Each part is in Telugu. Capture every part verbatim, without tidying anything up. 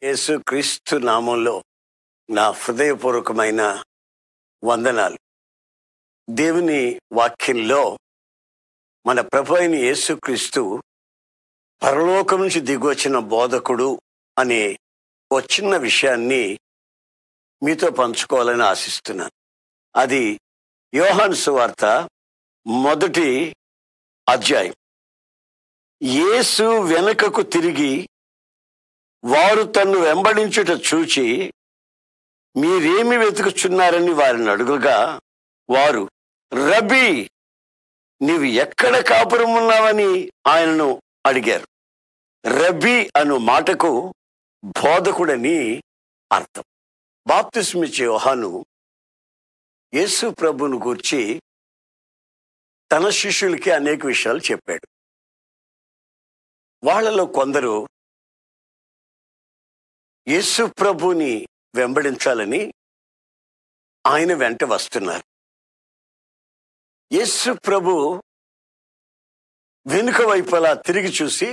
యేసుక్రీస్తు నామంలో నా హృదయపూర్వకమైన వందనాలు. దేవుని వాక్యంలో మన ప్రభు అయిన యేసుక్రీస్తు పరలోకం నుంచి దిగొచ్చిన బోధకుడు అనే ఓ చిన్న విషయాన్ని మీతో పంచుకోవాలని ఆశిస్తున్నాను. అది యోహాను సువార్త మొదటి అధ్యాయం. యేసు వెనుకకు తిరిగి వారు తన్ను వెంబడించుట చూచి మీరేమి వెతుకుచున్నారని వారిని అడుగుగా వారు, రబ్బీ, నీవు ఎక్కడ కాపురం ఉన్నావని ఆయనను అడిగారు. రబ్బీ అను మాటకు బోధకుడని అర్థం. బాప్తిస్మిచ్చే యోహాను యేసు ప్రభువును గూర్చి తన శిష్యులకి అనేక విషయాలు చెప్పాడు. వాళ్ళలో కొందరు యేసు ప్రభుని వెంబడించాలని ఆయన వెంట వస్తున్నారు. యేసు ప్రభు వెనుక వైపులా తిరిగి చూసి,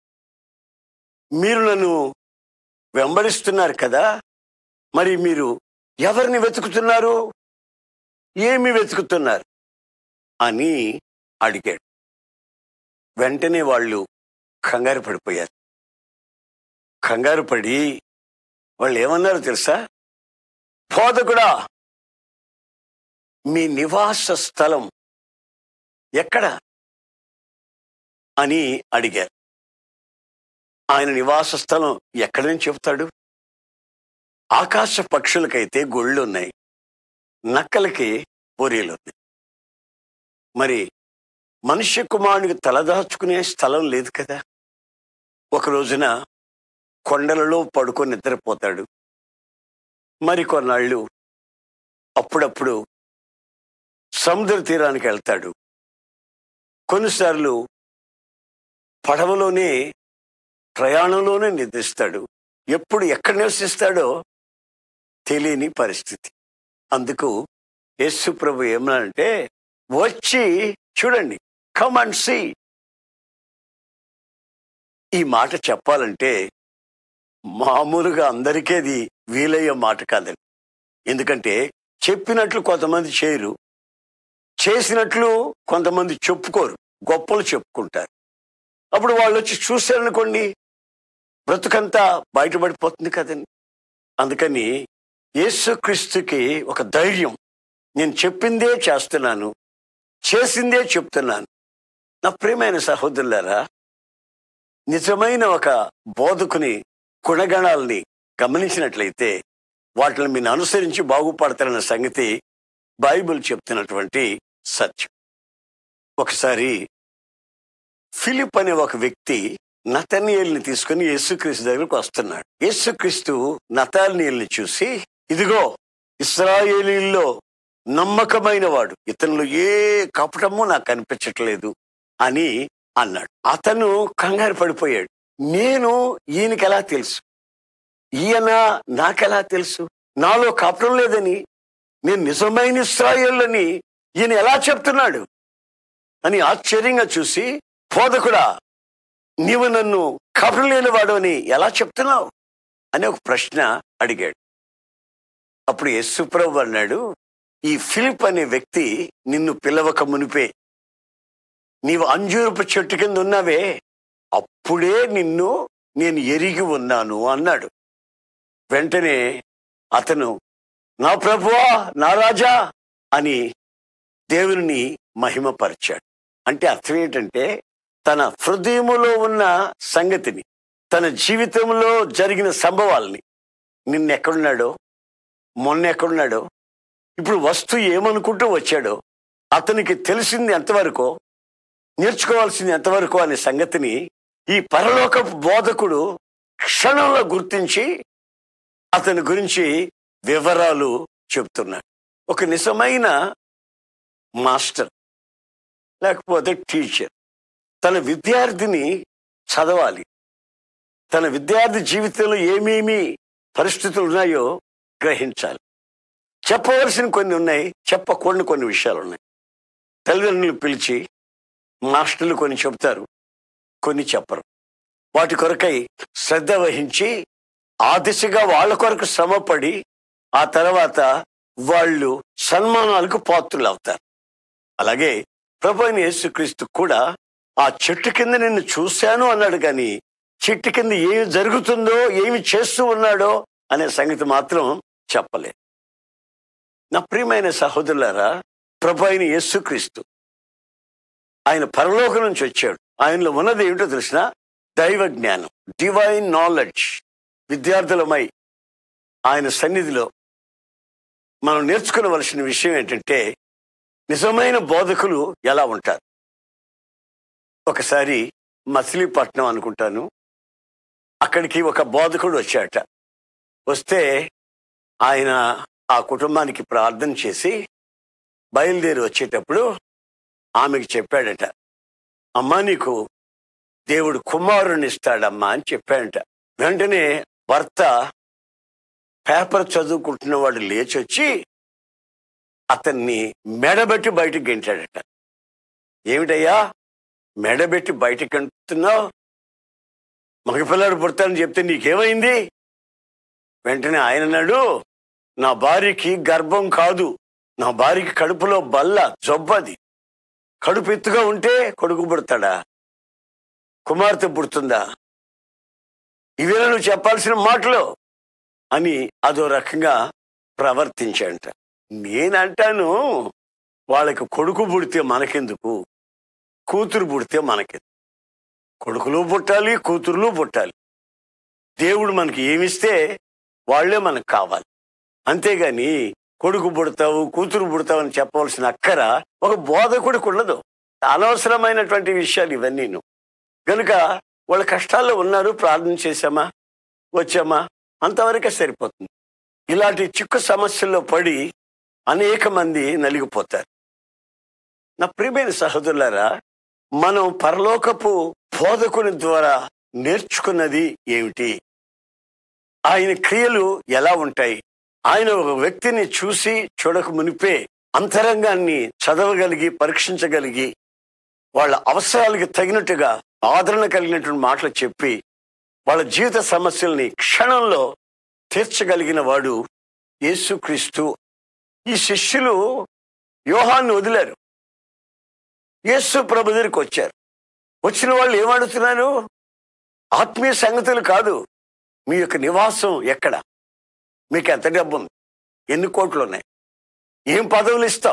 మీరు నన్ను వెంబడిస్తున్నారు కదా, మరి మీరు ఎవరిని వెతుకుతున్నారు, ఏమి వెతుకుతున్నారు అని అడిగాడు. వెంటనే వాళ్ళు కంగారు పడిపోయారు. కంగారు పడి వాళ్ళు ఏమన్నారో తెలుసా? బోధకుడా, మీ నివాస స్థలం ఎక్కడ అని అడిగారు. ఆయన నివాస స్థలం ఎక్కడని చెప్తాడు? ఆకాశ పక్షులకైతే గొళ్ళు ఉన్నాయి, నక్కలకి పొరీలు ఉన్నాయి. మరి మనుష్య కుమారునికి తలదాచుకునే స్థలం లేదు కదా. ఒక రోజున కొండలలో పడుకొని నిద్రపోతాడు. మరి కొన్నాళ్ళు అప్పుడప్పుడు సముద్ర తీరానికి వెళ్తాడు. కొన్నిసార్లు పడవలోనే ప్రయాణంలోనే నిద్రిస్తాడు. ఎప్పుడు ఎక్కడ నివసిస్తాడో తెలియని పరిస్థితి. అందుకు యేసు ప్రభు ఏమన్నాడంటే, వచ్చి చూడండి, కమ్ అండ్ సీ. ఈ మాట చెప్పాలంటే మామూలుగా అందరికీ అది వీలయ్యే మాట కాదండి. ఎందుకంటే చెప్పినట్లు కొంతమంది చేయరు, చేసినట్లు కొంతమంది చెప్పుకోరు, గొప్పలు చెప్పుకుంటారు. అప్పుడు వాళ్ళు వచ్చి చూశారనుకోండి, బ్రతుకంతా బయటపడిపోతుంది కదండి. అందుకని యేసుక్రీస్తుకి ఒక ధైర్యం, నేను చెప్పిందే చేస్తున్నాను, చేసిందే చెప్తున్నాను. నా ప్రియమైన సహోదరులారా, నిజమైన ఒక బోధకుని గుణగణాలని గమనించినట్లయితే వాటిని మీరు అనుసరించి బాగుపడతారన్న సంగతి బైబిల్ చెప్తున్నటువంటి సత్యం. ఒకసారి ఫిలిప్ అనే ఒక వ్యక్తి నతనీయేలుని తీసుకుని యేసుక్రీస్తు దగ్గరకు వస్తున్నాడు. యేసుక్రీస్తు నతనీయేలుని చూసి, ఇదిగో ఇశ్రాయేలీల్లో నమ్మకమైన వాడు, ఇతనిలో ఏ కపటము నాకు కనిపించట్లేదు అని అన్నాడు. అతను కంగారు పడిపోయాడు. నేను ఈయనకి ఎలా తెలుసు, ఈయన నాకెలా తెలుసు, నాలో కపటం లేదని, నేను నిజమైన ఇశ్రాయేలుని ఈయన ఎలా చెప్తున్నాడు అని ఆశ్చర్యంగా చూసి, బోధకుడా, నీవు నన్ను కపటం లేనివాడు అని ఎలా చెప్తున్నావు అని ఒక ప్రశ్న అడిగాడు. అప్పుడు యేసు ప్రభు అన్నాడు, ఈ ఫిలిప్ అనే వ్యక్తి నిన్ను పిలవక మునిపే నీవు అంజూరపు చెట్టు కింద ఉన్నావే, అప్పుడే నిన్ను నేను ఎరిగి ఉన్నాను అన్నాడు. వెంటనే అతను, నా ప్రభువా, నా రాజా అని దేవుని మహిమపరిచాడు. అంటే అర్థం ఏంటంటే, తన హృదయములో ఉన్న సంగతిని, తన జీవితంలో జరిగిన సంభవాల్ని, నిన్నెక్కడున్నాడో, మొన్న ఎక్కడున్నాడో, ఇప్పుడు వస్తూ ఏమనుకుంటూ వచ్చాడో, అతనికి తెలిసింది ఎంతవరకు, నేర్చుకోవాల్సింది ఎంతవరకు అనే సంగతిని ఈ పరలోక బోధకుడు క్షణంలో గుర్తించి అతని గురించి వివరాలు చెప్తున్నాడు. ఒక నిజమైన మాస్టర్ లేకపోతే టీచర్ తన విద్యార్థిని చదవాలి. తన విద్యార్థి జీవితంలో ఏమేమి పరిస్థితులు ఉన్నాయో గ్రహించాలి. చెప్పవలసిన కొన్ని ఉన్నాయి, చెప్పకూడని కొన్ని విషయాలు ఉన్నాయి. తల్లిదండ్రులు పిలిచి మాస్టర్లు కొన్ని చెప్తారు, కొన్ని చెప్పరు. వాటి కొరకై శ్రద్ధ వహించి ఆ దిశగా వాళ్ళ కొరకు శ్రమపడి ఆ తర్వాత వాళ్ళు సన్మానాలకు పాత్రులు అవుతారు. అలాగే ప్రభు అయిన యేసుక్రీస్తు కూడా ఆ చెట్టు కింద నిన్ను చూశాను అన్నాడు, కానీ చెట్టు కింద ఏమి జరుగుతుందో ఏమి చేస్తూ ఉన్నాడో అనే సంగతి మాత్రం చెప్పలేదు. నా ప్రియమైన సహోదరులారా, ప్రభు అయిన యేసుక్రీస్తు ఆయన పరలోకం నుంచి వచ్చాడు. ఆయనలో ఉన్నది ఏమిటో తెలిసిన దైవ జ్ఞానం, డివైన్ నాలెడ్జ్. విద్యార్థులమై ఆయన సన్నిధిలో మనం నేర్చుకోవలసిన విషయం ఏంటంటే నిజమైన బోధకులు ఎలా ఉంటారు. ఒకసారి మచిలీపట్నం అనుకుంటాను, అక్కడికి ఒక బోధకుడు వచ్చాట. వస్తే ఆయన ఆ కుటుంబానికి ప్రార్థన చేసి బయలుదేరి వచ్చేటప్పుడు ఆమెకి చెప్పాడట, అమ్మా నీకు దేవుడు కుమారుని ఇస్తాడమ్మా అని చెప్పాడట. వెంటనే భర్త పేపర్ చదువుకుంటున్న వాడు లేచొచ్చి అతన్ని మెడబెట్టి బయటికి గెంటాడట. ఏమిటయ్యా మెడబెట్టి బయటికి గెంటున్నావు, మగపిల్లాడు పుడతానని చెప్తే నీకేమైంది? వెంటనే ఆయన అన్నాడు, నా భార్యకి గర్భం కాదు, నా భార్యకి కడుపులో బల్ల జబ్బది. కడుపు ఎత్తుగా ఉంటే కొడుకు పుడతాడా, కుమార్తె పుడుతుందా? ఇవేనా నువ్వు చెప్పాల్సిన మాటలు అని అదో రకంగా ప్రవర్తించాడంట. నేనంటాను, వాళ్ళకి కొడుకు పుడితే మనకెందుకు, కూతురు పుడితే మనకెందుకు? కొడుకులు పుట్టాలి, కూతురులు పుట్టాలి. దేవుడు మనకి ఏమిస్తే వాళ్లే మనకు కావాలి. అంతేగాని కొడుకు పుడతావు కూతురు పుడతావు అని చెప్పవలసిన అక్కర ఒక బోధకుడికి ఉండదు. అనవసరమైనటువంటి విషయాలు ఇవన్నీ. కనుక వాళ్ళ కష్టాల్లో ఉన్నారు, ప్రార్థన చేశామా వచ్చామా అంతవరకే సరిపోతుంది. ఇలాంటి చిక్కు సమస్యల్లో పడి అనేక మంది నలిగిపోతారు. నా ప్రియమైన సహోదరులారా, మనం పరలోకపు బోధకుని ద్వారా నేర్చుకున్నది ఏమిటి? ఆయన క్రియలు ఎలా ఉంటాయి? ఆయన ఒక వ్యక్తిని చూసి చూడక మునిపే అంతరంగాన్ని చదవగలిగి పరీక్షించగలిగి వాళ్ళ అవసరాలకి తగినట్టుగా ఆదరణ కలిగినటువంటి మాటలు చెప్పి వాళ్ళ జీవిత సమస్యల్ని క్షణంలో తీర్చగలిగిన వాడు యేసుక్రీస్తు. ఈ శిష్యులు యోహాన్ని వదిలారు, యేసు ప్రభు దగ్గరికి వచ్చారు. వచ్చిన వాళ్ళు ఏమడుగుతున్నారు? ఆత్మీయ సంగతులు కాదు, మీ యొక్క నివాసం ఎక్కడ, మీకు ఎంత డబ్బు ఉంది, ఎన్ని కోట్లు ఉన్నాయి, ఏం పదవులు ఇస్తాం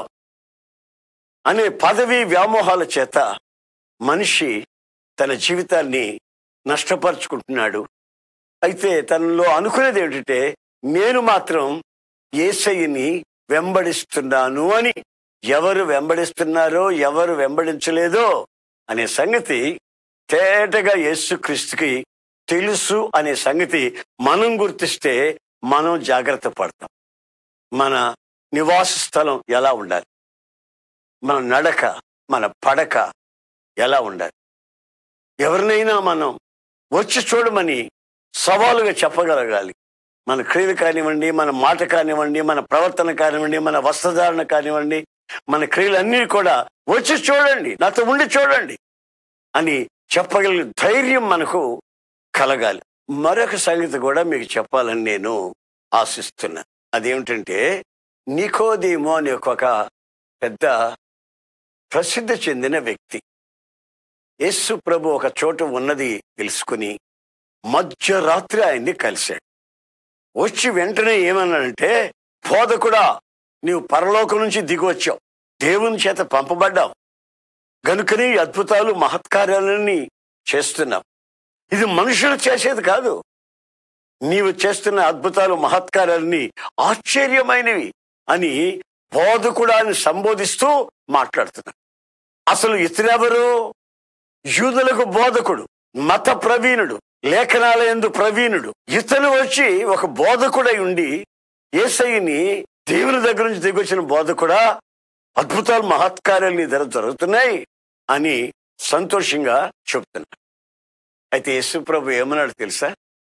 అనే పదవి వ్యామోహాల చేత మనిషి తన జీవితాన్ని నష్టపరుచుకుంటున్నాడు. అయితే తనలో అనుకునేది ఏమిటంటే నేను మాత్రం యేసయ్యని వెంబడిస్తున్నాను అని. ఎవరు వెంబడిస్తున్నారో ఎవరు వెంబడించలేదో అనే సంగతి తేటగా యేసుక్రీస్తుకి తెలుసు అనే సంగతి మనం గుర్తిస్తే మనం జాగ్రత్త పడతాం. మన నివాస స్థలం ఎలా ఉండాలి, మన నడక మన పడక ఎలా ఉండాలి, ఎవరినైనా మనం వచ్చి చూడమని సవాలుగా చెప్పగలగాలి. మన క్రియలు కానివ్వండి, మన మాట కానివ్వండి, మన ప్రవర్తన కానివ్వండి, మన వస్త్రధారణ కానివ్వండి, మన క్రియలన్నీ కూడా వచ్చి చూడండి, నాతో ఉండి చూడండి అని చెప్పగలిగే ధైర్యం మనకు కలగాలి. మరొక సంగతి కూడా మీకు చెప్పాలని నేను ఆశిస్తున్నా. అదేమిటంటే నికోదేము అనే ఒక పెద్ద ప్రసిద్ధి చెందిన వ్యక్తి యేసు ప్రభు ఒక చోట ఉన్నది తెలుసుకుని మధ్యరాత్రి ఆయన్ని కలిశాడు. వచ్చి వెంటనే ఏమన్నాడంటే, బోధకుడా నీవు పరలోకం నుంచి దిగి వచ్చావు, దేవుని చేత పంపబడ్డావు, గనుకని అద్భుతాలు మహత్కార్యాలన్నీ చేస్తున్నావు. ఇది మనుషులు చేసేది కాదు, నీవు చేస్తున్న అద్భుతాలు మహత్కార్యాలని ఆశ్చర్యమైనవి అని బోధకుడాన్ని సంబోధిస్తూ మాట్లాడుతున్నాడు. అసలు ఇతరెవరు? యూదులకు బోధకుడు, మత ప్రవీణుడు, లేఖనాల యందు ప్రవీణుడు. ఇతను వచ్చి ఒక బోధకుడై ఉండి యేసయ్యని దేవుని దగ్గర నుంచి దిగొచ్చిన బోధకుడా, అద్భుతాలు మహత్కార్యాలు నీ దగ్గర జరుగుతున్నాయి అని సంతోషంగా చెప్తున్నాడు. అయితే యేసు ప్రభు ఏమన్నాడు తెలుసా?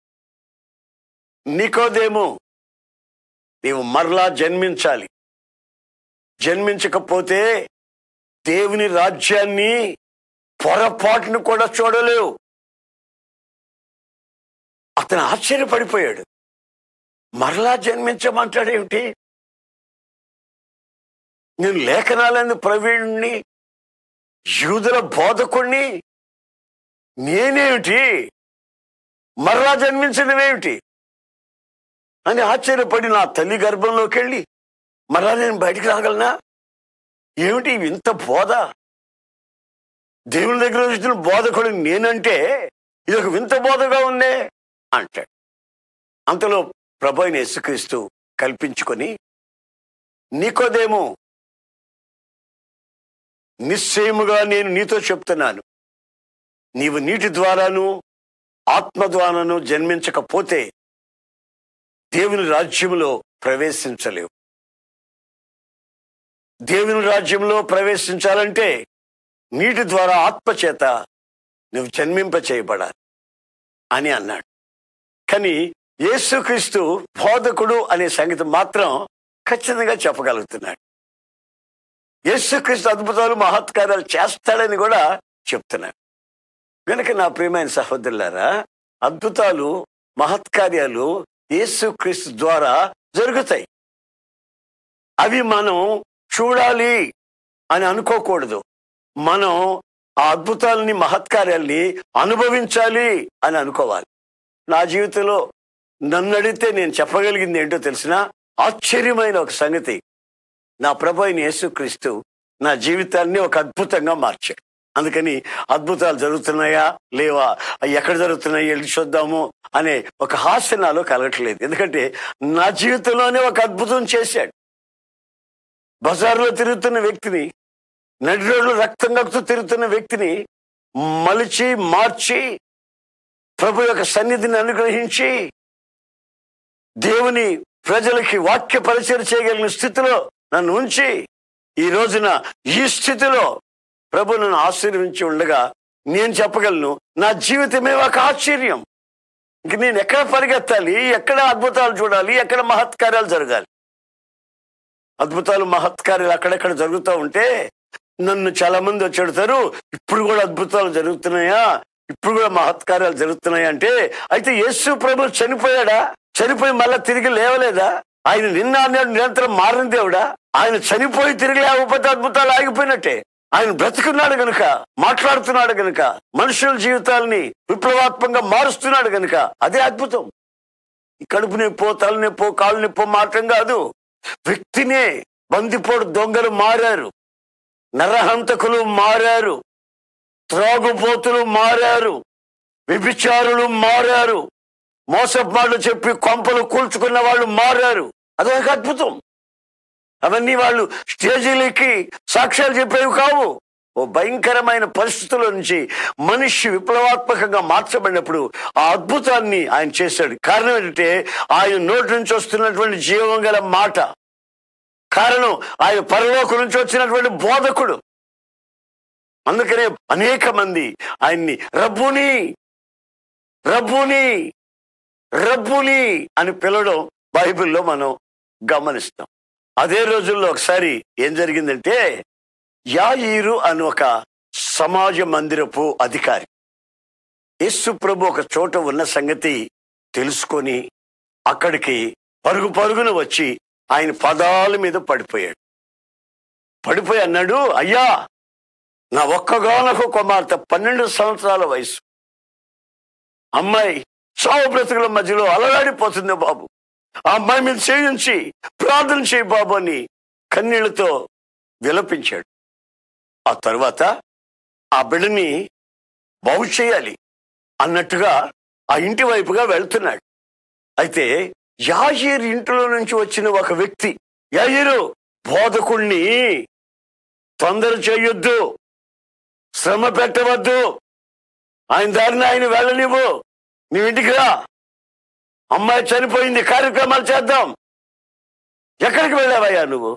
నికోదేము, నీవు మరలా జన్మించాలి, జన్మించకపోతే దేవుని రాజ్యాన్ని పొరపాటును కూడా చూడలేవు. అతను ఆశ్చర్యపడిపోయాడు. మరలా జన్మించమంటాడేమిటి? నేను లేఖనాలను ప్రవీణుణ్ణి, యూదుల బోధకుణ్ణి, నేనేమిటి మరలా జన్మించడం ఏమిటి అని ఆశ్చర్యపడి నా తల్లి గర్భంలోకి వెళ్ళి మరలా నేను బయటికి రాగలనా? ఏమిటి ఇంత బోధ? దేవుని దగ్గర వచ్చిన బోధకుడు నేనంటే ఇది ఒక వింత బోధగా ఉందే అంటాడు. అంతలో ప్రభు అయిన యేసుక్రీస్తు కల్పించుకొని, నికోదేము, నిశ్చయముగా నేను నీతో చెప్తున్నాను, నీవు నీటి ద్వారాను ఆత్మ ద్వారాను జన్మించకపోతే దేవుని రాజ్యంలో ప్రవేశించలేవు. దేవుని రాజ్యంలో ప్రవేశించాలంటే నీటి ద్వారా ఆత్మ చేత నువ్వు జన్మింప చేయబడాలి అని అన్నాడు. కానీ యేసుక్రీస్తు బోధకుడు అనే సంగతి మాత్రం ఖచ్చితంగా చెప్పగలుగుతున్నాడు. యేసుక్రీస్తు అద్భుతాలు మహత్కార్యాలు చేస్తాడని కూడా చెప్తున్నాడు. కనుక నా ప్రియమైన సహోదరులారా, అద్భుతాలు మహత్కార్యాలు యేసుక్రీస్తు ద్వారా జరుగుతాయి. అవి మనం చూడాలి అని అనుకోకూడదు. మనం ఆ అద్భుతాలని మహత్కార్యాల్ని అనుభవించాలి అని అనుకోవాలి. నా జీవితంలో నన్ను అడిగితే నేను చెప్పగలిగింది ఏంటో తెలిసిన ఆశ్చర్యమైన ఒక సంగతి, నా ప్రభు అయిన యేసుక్రీస్తు నా జీవితాన్ని ఒక అద్భుతంగా మార్చాడు. అందుకని అద్భుతాలు జరుగుతున్నాయా లేవా, ఎక్కడ జరుగుతున్నాయి వెళ్ళి చూద్దాము అనే ఒక హాస్య నాలో కలగట్లేదు. ఎందుకంటే నా జీవితంలోనే ఒక అద్భుతం చేశాడు. బజార్లో తిరుగుతున్న వ్యక్తిని, నడి రోడ్లు రక్తం కక్కుతూ తిరుగుతున్న వ్యక్తిని మలిచి మార్చి ప్రభు యొక్క సన్నిధిని అనుగ్రహించి దేవుని ప్రజలకి వాక్య పరిచయం చేయగలిగిన స్థితిలో నన్ను ఉంచి ఈ రోజున ఈ స్థితిలో ప్రభు నన్ను ఆశీర్వించి ఉండగా నేను చెప్పగలను, నా జీవితమే ఒక ఆశ్చర్యం. ఇంక నేను ఎక్కడ పరిగెత్తాలి, ఎక్కడ అద్భుతాలు చూడాలి, ఎక్కడ మహత్కార్యాలు జరగాలి? అద్భుతాలు మహత్కార్యాలు అక్కడెక్కడ జరుగుతూ ఉంటే నన్ను చాలా మంది వచ్చి అడుగుతారు, ఇప్పుడు కూడా అద్భుతాలు జరుగుతున్నాయా, ఇప్పుడు కూడా మహత్కార్యాలు జరుగుతున్నాయా అంటే, అయితే యేసు ప్రభు చనిపోయాడా? చనిపోయి మళ్ళా తిరిగి లేవలేదా? ఆయన నిన్న అన్నాడు నిరంతరం మారిన దేవుడా? ఆయన చనిపోయి తిరిగి లేకపోతే అద్భుతాలు ఆగిపోయినట్టే. ఆయన బ్రతుకున్నాడు గనుక, మాట్లాడుతున్నాడు గనుక, మనుషుల జీవితాలని విప్లవాత్మకంగా మారుస్తున్నాడు గనుక అదే అద్భుతం. కడుపు నొప్పో, తలనొప్పో, కాళ్ళు నొప్పో మాత్రం కాదు, వ్యక్తినే బందిపోటు దొంగలు మారారు, నరహంతకులు మారారు, త్రాగుపోతులు మారారు, వ్యభిచారులు మారారు, మోసపాట్లు చెప్పి కొంపలు కూల్చుకున్న వాళ్ళు మారారు. అదొక అద్భుతం. అవన్నీ వాళ్ళు స్టేజీలకి సాక్ష్యాలు చెప్పేవి కావు. ఓ భయంకరమైన పరిస్థితుల నుంచి మనిషి విప్లవాత్మకంగా మార్చబడినప్పుడు ఆ అద్భుతాన్ని ఆయన చేశాడు. కారణం ఏంటంటే ఆయన నోటి నుంచి వస్తున్నటువంటి జీవం గల మాట. కారణం ఆయన పరలోకం నుంచి వచ్చినటువంటి బోధకుడు. అందుకనే అనేక మంది ఆయన్ని రబ్బుని రబ్బుని రబ్బుని అని పిలవడం బైబిల్లో మనం గమనిస్తాం. అదే రోజుల్లో ఒకసారి ఏం జరిగిందంటే, యాయీరు అని ఒక సమాజ మందిరపు అధికారి యేసు ప్రభు ఒక చోట ఉన్న సంగతి తెలుసుకొని అక్కడికి పరుగు పరుగున వచ్చి ఆయన పాదాల మీద పడిపోయాడు. పడిపోయి అన్నాడు, అయ్యా, నా ఒక్కగానొక కుమార్తె పన్నెండు సంవత్సరాల వయసు అమ్మాయి చావు బ్రతుకుల మధ్యలో అలలాడిపోతుంది బాబు, ఆ అమ్మాయి మీద చేయించి ప్రార్థన చేయి బాబు అని కన్నీళ్లతో విలపించాడు. ఆ తర్వాత ఆ బిడ్డని బాగు చేయాలి అన్నట్టుగా ఆ ఇంటి వైపుగా వెళ్తున్నాడు. అయితే యాయీరు ఇంటిలో నుంచి వచ్చిన ఒక వ్యక్తి, యాయీరు, బోధకుణ్ణి తొందర చేయొద్దు, శ్రమ పెట్టవద్దు, ఆయన దారిని ఆయన వెళ్ళనివ్వు, నీ ఇంటికి రా, అమ్మాయి చనిపోయింది, కార్యక్రమాలు చేద్దాం. ఎక్కడికి వెళ్ళావయ్యా నువ్వు?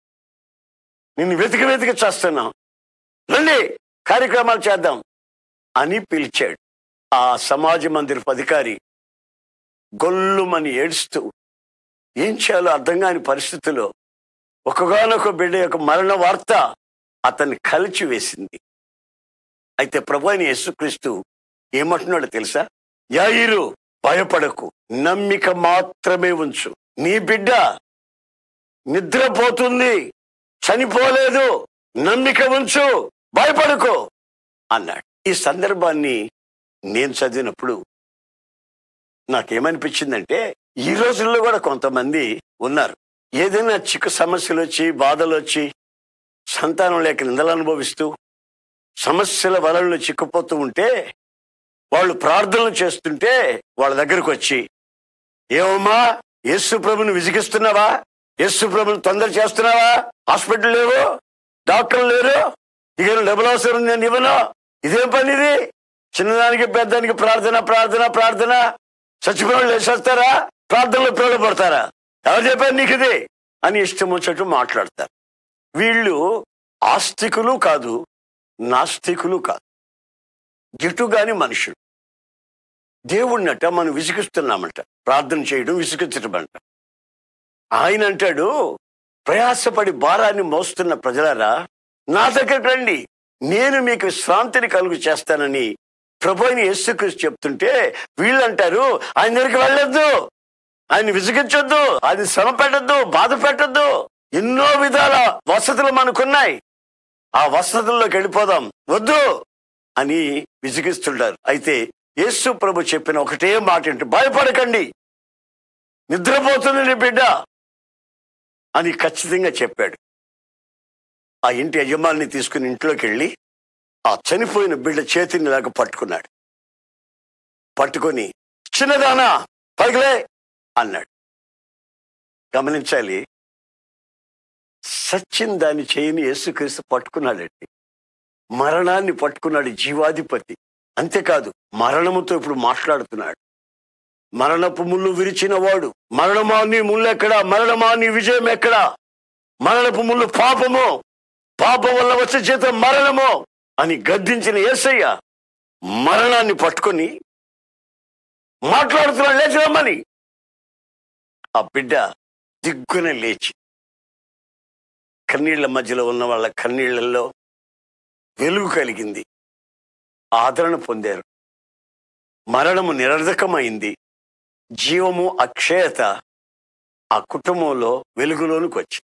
నిన్ను వెతికి వెతికి చేస్తున్నావు, రండి కార్యక్రమాలు చేద్దాం అని పిలిచాడు. ఆ సమాజ మందిరపు అధికారి గొల్లుమని ఏడుస్తూ ఏం చేయాలో అర్థం కాని పరిస్థితిలో ఒకగానొక బిడ్డ యొక్క మరణ వార్త అతన్ని కలిచి వేసింది. అయితే ప్రభు అయిన యేసుక్రీస్తు ఏమంటున్నాడో తెలుసా? యాయీరు, భయపడకు, నమ్మిక మాత్రమే ఉంచు. నీ బిడ్డ నిద్రపోతుంది, చనిపోలేదు, నమ్మిక ఉంచు, భయపడకు అన్నాడు. ఈ సందర్భాన్ని నేను చదివినప్పుడు నాకేమనిపించిందంటే, ఈ రోజుల్లో కూడా కొంతమంది ఉన్నారు, ఏదైనా చిక్కు సమస్యలు వచ్చి, బాధలు వచ్చి, సంతానం లేక నిందలు అనుభవిస్తూ సమస్యల వలల్లో చిక్కుపోతూ ఉంటే, వాళ్ళు ప్రార్థనలు చేస్తుంటే వాళ్ళ దగ్గరకు వచ్చి, ఏమమ్మా యేసు ప్రభుని విసిగిస్తున్నావా, యేసు ప్రభుని తొందర చేస్తున్నావా, హాస్పిటల్ లేవు, డాక్టర్లు లేరు, ఇక డబ్బులు అవసరం నేను ఇవ్వను, ఇదేం పని ఇది, చిన్నదానికి పెద్దానికి ప్రార్థన ప్రార్థన ప్రార్థన, చచ్చిపోయిన లేచేస్తారా, ప్రార్థనలో పిల్లలు పడతారా, ఎవరు చెప్పారు నీకు ఇది అని ఇష్టం వచ్చేట్టు మాట్లాడతారు. వీళ్ళు ఆస్తికులు కాదు, నాస్తికులు కాదు, గిట్టుగాని మనుషులు. దేవుణ్ణట మనం విసిగిస్తున్నామంట, ప్రార్థన చేయడం విసిగించడం అంట. ఆయన అంటాడు, ప్రయాసపడి భారాన్ని మోస్తున్న ప్రజలారా నా దగ్గరకు రండి, నేను మీకు విశ్రాంతిని కలుగు చేస్తానని ప్రభు అయిన యేసుక్రీస్తు చెప్తుంటే వీళ్ళు అంటారు, ఆయన దగ్గరికి వెళ్ళొద్దు, ఆయన విసిగించొద్దు, ఆయన శ్రమ పెట్టద్దు, బాధ పెట్టద్దు, ఎన్నో విధాల వసతులు మనకున్నాయి, ఆ వసతుల్లోకి వెళ్ళిపోదాం, వద్దు అని విసిగిస్తుంటారు. అయితే యేసు ప్రభు చెప్పిన ఒకటే మాట ఏంటి, భయపడకండి, నిద్రపోతుంది నీ బిడ్డ అని ఖచ్చితంగా చెప్పాడు. ఆ ఇంటి యజమాని తీసుకుని ఇంట్లోకి వెళ్ళి ఆ చనిపోయిన బిడ్డ చేతిని లాగా పట్టుకున్నాడు. పట్టుకొని చిన్నదానా పైకిలే అన్నాడు. గమనించాలి, సచ్చిన దాన్ని చేయని యేసుక్రీస్తు పట్టుకున్నాడండి. మరణాన్ని పట్టుకున్నాడు, జీవాధిపతి. అంతేకాదు, మరణముతో ఇప్పుడు మాట్లాడుతున్నాడు. మరణపు ముళ్ళు విరిచిన వాడు, మరణమా నీ ముళ్ళు ఎక్కడా, మరణమా నీ విజయం ఎక్కడా, మరణపు ముళ్ళు పాపము, పాపం వల్ల వచ్చే జీతం మరణము అని గద్దించిన యేసయ్య మరణాన్ని పట్టుకొని మాట్లాడుతున్నాడు, లేచి రమ్మని. ఆ బిడ్డ దిగ్గున లేచి కన్నీళ్ల మధ్యలో ఉన్న వాళ్ళ కన్నీళ్లలో వెలుగు కలిగింది, ఆదరణ పొందారు. మరణము నిరర్ధకమైంది, జీవము అక్షయత ఆ కుటుంబంలో వెలుగులోనికి వచ్చింది.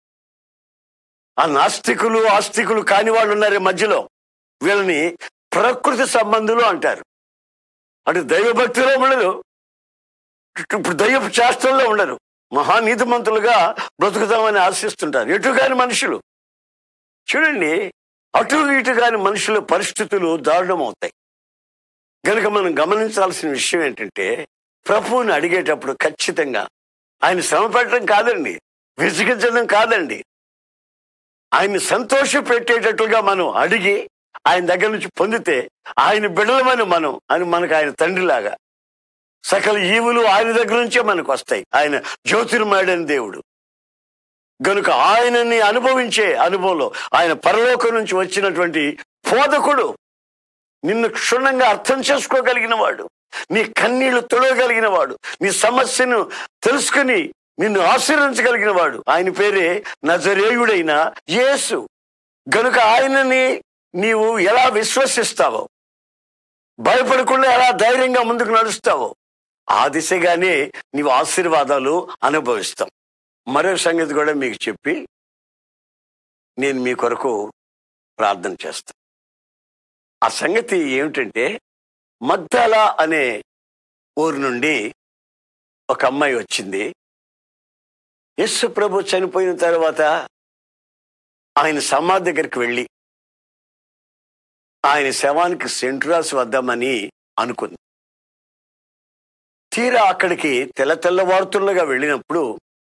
ఆ నాస్తికులు ఆస్తికులు కాని వాళ్ళు ఉన్నారు మధ్యలో, వీళ్ళని ప్రకృతి సంబంధులు అంటారు. అంటే దైవభక్తిలో ఉండరు, ఇప్పుడు దైవ శాస్త్రంలో ఉండరు, మహానీతిమంతులుగా బ్రతుకుతామని ఆశిస్తుంటారు. ఎటు కాని మనుషులు చూడండి, అటు ఇటు కాని మనుషుల పరిస్థితులు దారుణమవుతాయి. కనుక మనం గమనించాల్సిన విషయం ఏంటంటే, ప్రభువుని అడిగేటప్పుడు ఖచ్చితంగా ఆయన శ్రమ పెట్టడం కాదండి, విసిగించడం కాదండి, ఆయన్ని సంతోష పెట్టేటట్లుగా మనం అడిగి ఆయన దగ్గర నుంచి పొందితే ఆయన బిడ్డలమని మనం అని మనకు ఆయన తండ్రిలాగా సకల ఈవులు ఆయన దగ్గర నుంచే మనకు వస్తాయి. ఆయన జ్యోతిర్మయుడైన దేవుడు గనుక ఆయనని అనుభవించే అనుభవంలో ఆయన పరలోకం నుంచి వచ్చినటువంటి బోధకుడు, నిన్ను క్షుణ్ణంగా అర్థం చేసుకోగలిగిన వాడు, నీ కన్నీళ్లు తొడగలిగిన వాడు, నీ సమస్యను తెలుసుకుని నిన్ను ఆశీర్వదించగలిగిన వాడు, ఆయన పేరే నజరేయుడైన యేసు. గనుక ఆయనని నీవు ఎలా విశ్వసిస్తావో, భయపడకుండా ఎలా ధైర్యంగా ముందుకు నడుస్తావో, ఆ దిశగానే నీవు ఆశీర్వాదాలు అనుభవిస్తాం. మరో సంగతి కూడా మీకు చెప్పి నేను మీ కొరకు ప్రార్థన చేస్తాను. ఆ సంగతి ఏమిటంటే, మగ్దల అనే ఊరు నుండి ఒక అమ్మాయి వచ్చింది. యేసు ప్రభు చనిపోయిన తర్వాత ఆయన సమాధి దగ్గరికి వెళ్ళి ఆయన శవానికి సెంటు రాసి వద్దామని అనుకుంది. తీరా అక్కడికి తెల్ల తెల్లవారుతుండగా వెళ్ళినప్పుడు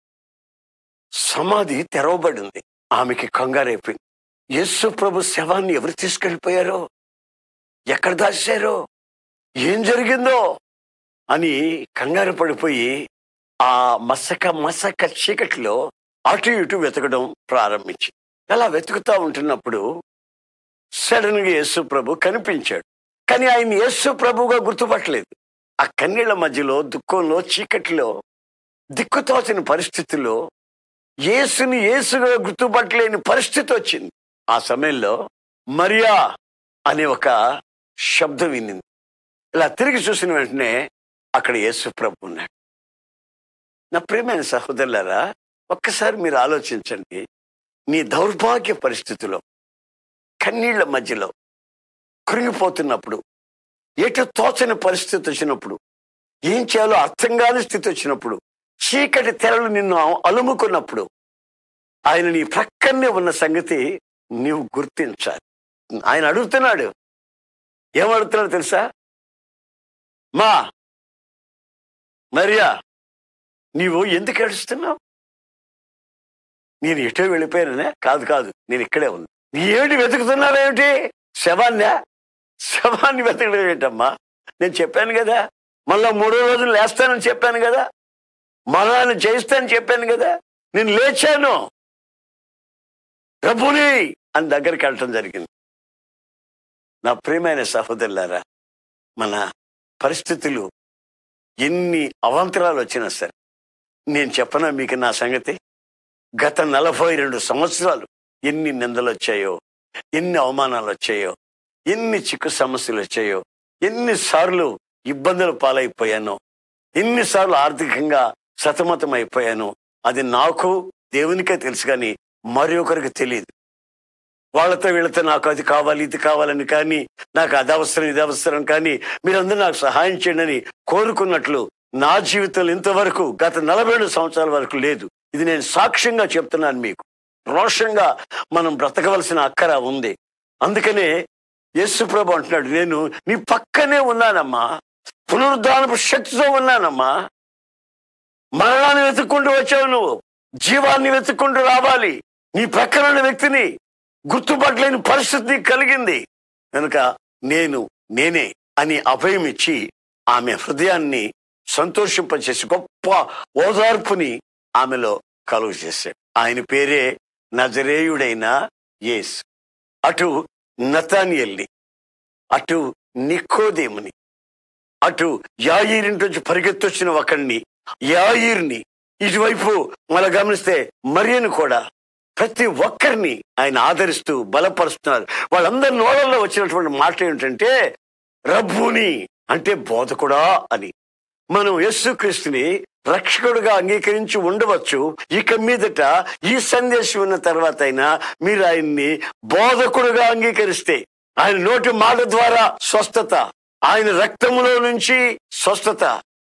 సమాధి తెరవబడింది. ఆమెకి కంగారైపోయింది. యేసు ప్రభు శవాన్ని ఎవరు తీసుకెళ్ళిపోయారో, ఎక్కడ దాచారో, ఏం జరిగిందో అని కంగారు పడిపోయి ఆ మసక మసక చీకటిలో అటు ఇటు వెతకడం ప్రారంభించింది. అలా వెతుకుతా ఉంటున్నప్పుడు సడన్ గా యేసు ప్రభు కనిపించాడు. కానీ ఆయన యేసు ప్రభుగా గుర్తుపట్టలేదు. ఆ కన్నీళ్ల మధ్యలో, దుఃఖంలో, చీకటిలో, దిక్కుతోచని పరిస్థితిలో యేసుని యేసుగా గుర్తుపట్టలేని పరిస్థితి వచ్చింది. ఆ సమయంలో మరియా అనే ఒక శబ్దం వినింది. ఇలా తిరిగి చూసిన వెంటనే అక్కడ యేసు ప్రభు ఉన్నాడు. నా ప్రియమైన సహోదరులారా, ఒక్కసారి మీరు ఆలోచించండి. నీ దౌర్భాగ్య పరిస్థితిలో, కన్నీళ్ల మధ్యలో కృంగిపోతున్నప్పుడు, ఏటో తోచని పరిస్థితి వచ్చినప్పుడు, ఏం చేయాలో అర్థం కాని స్థితి వచ్చినప్పుడు, చీకటి తెరలు నిన్ను అలుముకున్నప్పుడు ఆయన నీ ప్రక్కనే ఉన్న సంగతి నీవు గుర్తించాలి. ఆయన అడుగుతున్నాడు. ఏమడుగుతున్నాడు తెలుసా? మా మరియా, నీవు ఎందుకు ఏడుస్తున్నావు? నేను ఎటో వెళ్ళిపోయాననే? కాదు కాదు, నేను ఇక్కడే ఉన్నా. ఏమిటి వెతుకుతున్నారేమిటి? శవాన్నే? శవాన్ని వెతకడం ఏంటమ్మా? నేను చెప్పాను కదా, మళ్ళా మూడో రోజులు లేస్తానని చెప్పాను కదా, మరణాన్ని జయిస్తానని చెప్పాను కదా. నేను లేచాను, ప్రభుని అని దగ్గరికి వెళ్ళటం జరిగింది. నా ప్రియమైన సహోదరులారా, మన పరిస్థితులు ఎన్ని అవాంతరాలు వచ్చినా సరే, నేను చెప్పనా మీకు నా సంగతి? గత నలభై రెండు సంవత్సరాలు ఎన్ని నిందలు వచ్చాయో, ఎన్ని అవమానాలు వచ్చాయో, ఎన్ని చిక్కు సమస్యలు వచ్చాయో, ఎన్నిసార్లు ఇబ్బందులు పాలైపోయానో, ఎన్నిసార్లు ఆర్థికంగా సతమతం అయిపోయానో, అది నాకు దేవునికే తెలుసు, కానీ మరి ఒకరికి తెలియదు. వాళ్ళతో వీళ్ళతో నాకు అది కావాలి ఇది కావాలని కానీ, నాకు అది అవసరం ఇది అవసరం కానీ, మీరందరూ నాకు సహాయం చేయండి అని కోరుకున్నట్లు నా జీవితంలో ఇంతవరకు గత నలభై ఏడు సంవత్సరాల వరకు లేదు. ఇది నేను సాక్ష్యంగా చెప్తున్నాను మీకు. రోషంగా మనం బ్రతకవలసిన అక్కర ఉంది. అందుకనే యేసు ప్రభు అంటున్నాడు, నేను నీ పక్కనే ఉన్నానమ్మా, పునరుద్ధానపు శక్తితో ఉన్నానమ్మా. మరణాన్ని వెతుక్కుంటూ వచ్చావు నువ్వు, జీవాన్ని వెతుక్కుంటూ రావాలి. నీ ప్రక్కన ఉన్న వ్యక్తిని గుర్తుపట్టలేని పరిస్థితి కలిగింది కనుక నేను నేనే అని అభయం ఇచ్చి ఆమె హృదయాన్ని సంతోషింపచేసి గొప్ప ఓదార్పుని ఆమెలో కలుగు చేశాడు. ఆయన పేరే నజరేయుడైన యేసు. అటు నతానియేల్ని, అటు నికోదేముని, అటు యాయీరింటి నుంచి పరిగెత్తొచ్చిన ఒకడిని యాయీర్ని, ఇటువైపు మళ్ళీ గమనిస్తే మరియను కూడా, ప్రతి ఒక్కరిని ఆయన ఆదరిస్తూ బలపరుస్తున్నారు. వాళ్ళందరి నోళ్ళల్లో వచ్చినటువంటి మాట ఏమిటంటే రబ్బూని, అంటే బోధకుడా అని. మనం యేసుక్రీస్తుని రక్షకుడుగా అంగీకరించి ఉండవచ్చు. ఇక మీదట ఈ సందేశం ఉన్న తర్వాత అయినా మీరు ఆయన్ని బోధకుడుగా అంగీకరిస్తే, ఆయన నోటి మాట ద్వారా స్వస్థత, ఆయన రక్తములో నుంచి స్వస్థత,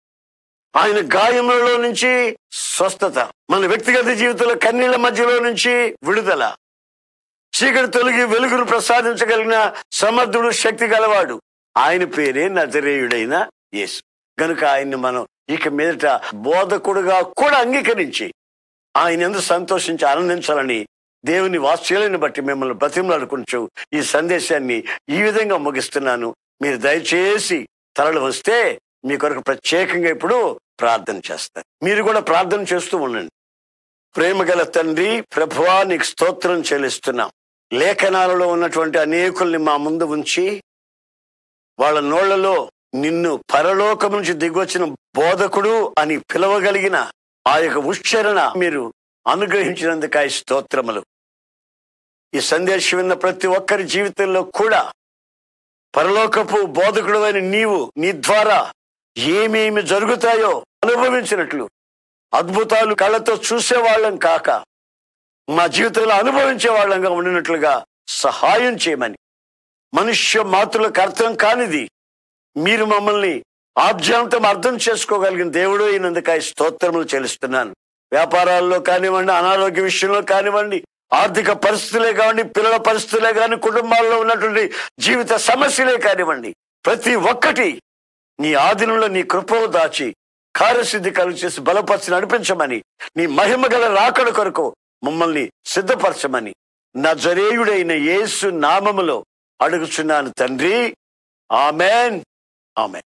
ఆయన గాయములలో నుంచి స్వస్థత, మన వ్యక్తిగత జీవితంలో కన్నీళ్ల మధ్యలో నుంచి విడుదల, చీకటి తొలగి వెలుగును ప్రసాదించగలిగిన సమర్థుడు, శక్తి గలవాడు. ఆయన పేరే నజరేయుడైన యేసు. కనుక ఆయన్ని మనం ఇక మీదట బోధకుడుగా కూడా అంగీకరించి ఆయన ఎందుకు సంతోషించి ఆనందించాలని దేవుని వాత్సల్యాన్ని బట్టి మిమ్మల్ని బ్రతిమలాడుకుంటూ ఈ సందేశాన్ని ఈ విధంగా ముగిస్తున్నాను. మీరు దయచేసి తలలు వస్తే మీ కొరకు ప్రత్యేకంగా ఇప్పుడు ప్రార్థన చేస్తారు. మీరు కూడా ప్రార్థన చేస్తూ ఉండండి. ప్రేమగల తండ్రి, ప్రభువా నీకు స్తోత్రం చెల్లిస్తున్నాం. లేఖనాలలో ఉన్నటువంటి అనేకుల్ని మా ముందు ఉంచి వాళ్ళ నోళ్లలో నిన్ను పరలోకం నుంచి దిగొచ్చిన బోధకుడు అని పిలవగలిగిన ఆ యొక్క ఉచ్చారణ మీరు అనుగ్రహించినందుకు స్తోత్రములు. ఈ సందేశం విన్న ప్రతి ఒక్కరి జీవితంలో కూడా పరలోకపు బోధకుడు అయిన నీవు, నీ ద్వారా ఏమేమి జరుగుతాయో అనుభవించినట్లు, అద్భుతాలు కళ్ళతో చూసేవాళ్ళం కాక మా జీవితంలో అనుభవించే వాళ్ళంగా ఉండినట్లుగా సహాయం చేయమని, మనుష్య మాతృలకు అర్థం కానిది మీరు మమ్మల్ని ఆద్యాంతం అర్థం చేసుకోగలిగిన దేవుడు అయినందుకు స్తోత్రములు చెల్లిస్తున్నాను. వ్యాపారాల్లో కానివ్వండి, అనారోగ్య విషయంలో కానివ్వండి, ఆర్థిక పరిస్థితులే కానివ్వండి, పిల్లల పరిస్థితులే కానీ, కుటుంబాల్లో ఉన్నటువంటి జీవిత సమస్యలే కానివ్వండి, ప్రతి ఒక్కటి నీ ఆధీనంలో నీ కృపలో దాచి కార్యసిద్ధి కలుగు చేసి బలపరిచి నడిపించమని, నీ మహిమ గల రాకడ కొరకు మమ్మల్ని సిద్ధపరచమని నజరేయుడైన యేసు నామములో అడుగుచున్నాను తండ్రి. ఆమెన్, ఆమెన్.